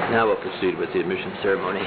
Now we'll proceed with the admission ceremony.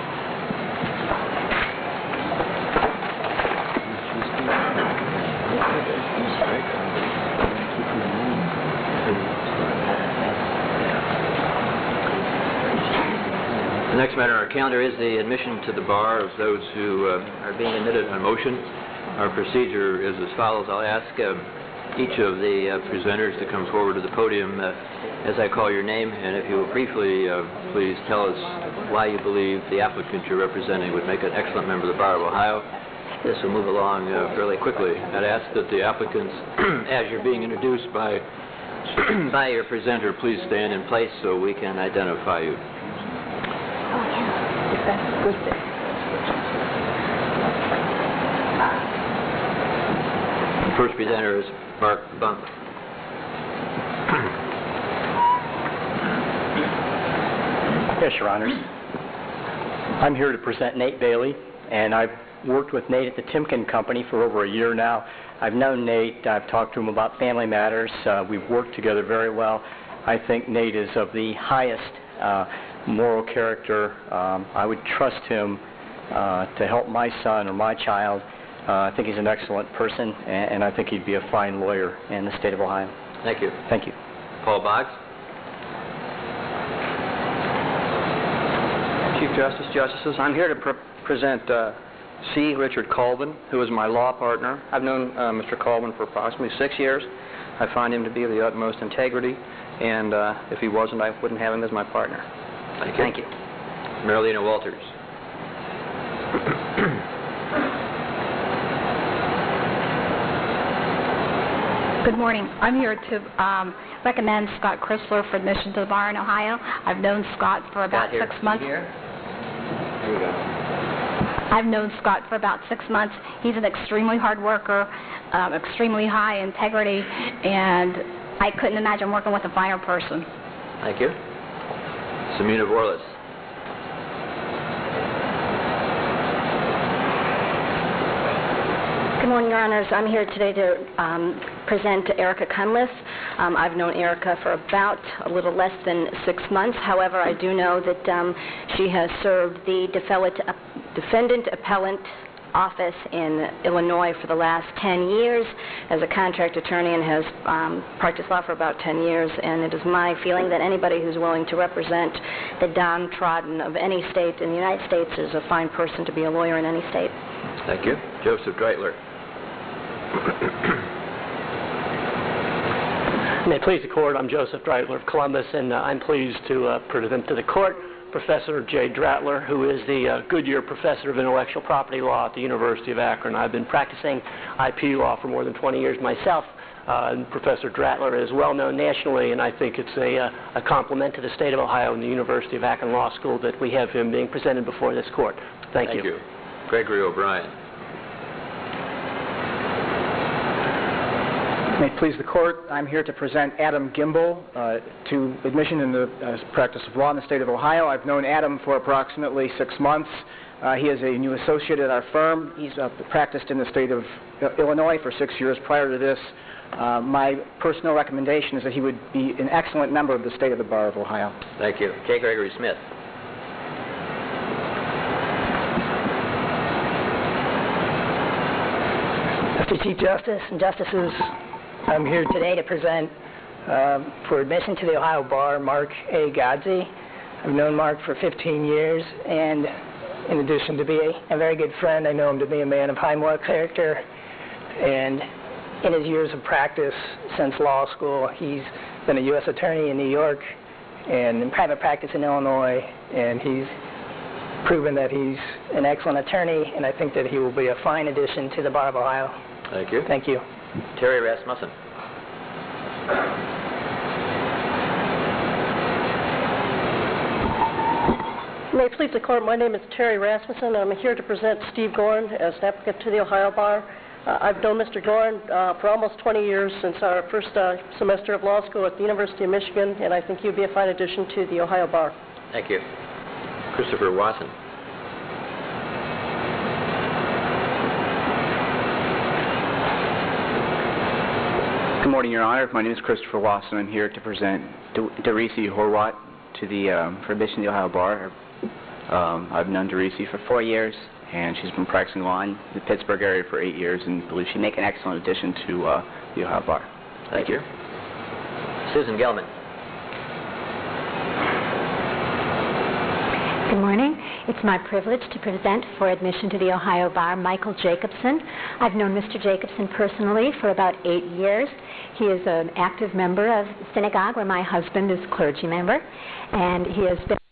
The next matter on our calendar is the admission to the bar of those who are being admitted on motion. Our procedure is as follows. I'll ask each of the presenters to come forward to the podium as I call your name, and if you will briefly please tell us why you believe the applicant you're representing would make an excellent member of the Bar of Ohio. This will move along fairly quickly. I'd ask that the applicants, as you're being introduced by your presenter, please stand in place so we can identify you. The first presenter is Mark Bunk. Yes, Your Honors. I'm here to present Nate Bailey, and I've worked with Nate at the Timken Company for over a year now. I've known Nate. I've talked to him about family matters. We've worked together very well. I think Nate is of the highest moral character. I would trust him to help my son or my child. I think he's an excellent person, and I think he'd be a fine lawyer in the state of Ohio. Thank you. Thank you. Paul Boggs. Chief Justice, Justices, I'm here to present C. Richard Colvin, who is my law partner. I've known Mr. Colvin for approximately 6 years. I find him to be of the utmost integrity, and if he wasn't, I wouldn't have him as my partner. Thank you. Thank you. Marilena Walters. Good morning. I'm here to recommend Scott Chrysler for admission to the bar in Ohio. I've known Scott for about 6 months. Here we go. I've known Scott for about 6 months. He's an extremely hard worker, extremely high integrity, and I couldn't imagine working with a finer person. Thank you. Samina Vorlis. Good morning, Your Honors. I'm here today to present Erica Cunliffe. I've known Erica for about a little less than 6 months. However, I do know that she has served the defendant appellant office in Illinois for the last 10 years as a contract attorney and has practiced law for about 10 years. And it is my feeling that anybody who's willing to represent the downtrodden of any state in the United States is a fine person to be a lawyer in any state. Thank you. Joseph Dreitler. May it please the Court, I'm Joseph Dreitler of Columbus, and I'm pleased to present to the Court Professor Jay Dratler, who is the Goodyear Professor of Intellectual Property Law at the University of Akron. I've been practicing IP law for more than 20 years myself. And Professor Dratler is well known nationally, and I think it's a compliment to the state of Ohio and the University of Akron Law School that we have him being presented before this Court. Thank you. Thank you. Gregory O'Brien. May it please the Court, I'm here to present Adam Gimbel to admission in the practice of law in the state of Ohio. I've known Adam for approximately 6 months. He is a new associate at our firm. He's practiced in the state of Illinois for 6 years prior to this. My personal recommendation is that he would be an excellent member of the state of the Bar of Ohio. Thank you. K. Gregory Smith. Mr. Chief Justice and Justices, I'm here today to present for admission to the Ohio Bar Mark A. Godsey. I've known Mark for 15 years, and in addition to being a very good friend, I know him to be a man of high moral character. And in his years of practice since law school, he's been a U.S. attorney in New York and in private practice in Illinois, and he's proven that he's an excellent attorney, and I think that he will be a fine addition to the Bar of Ohio. Thank you. Thank you. Terry Rasmussen. May it please the Court, my name is Terry Rasmussen. I'm here to present Steve Gorn as an applicant to the Ohio Bar. I've known Mr. Gorn for almost 20 years since our first semester of law school at the University of Michigan, and I think he'd be a fine addition to the Ohio Bar. Thank you. Christopher Watson. Good morning, Your Honor. My name is Christopher Watson. I'm here to present Derisi Horwat for admission to the Ohio Bar. I've known Dorisi for 4 years, and she's been practicing law in the Pittsburgh area for 8 years, and believe she'd make an excellent addition to the Ohio Bar. Thank you. Susan Gelman. Good morning. It's my privilege to present for admission to the Ohio Bar Michael Jacobson. I've known Mr. Jacobson personally for about 8 years. He is an active member of synagogue where my husband is a clergy member, and he has been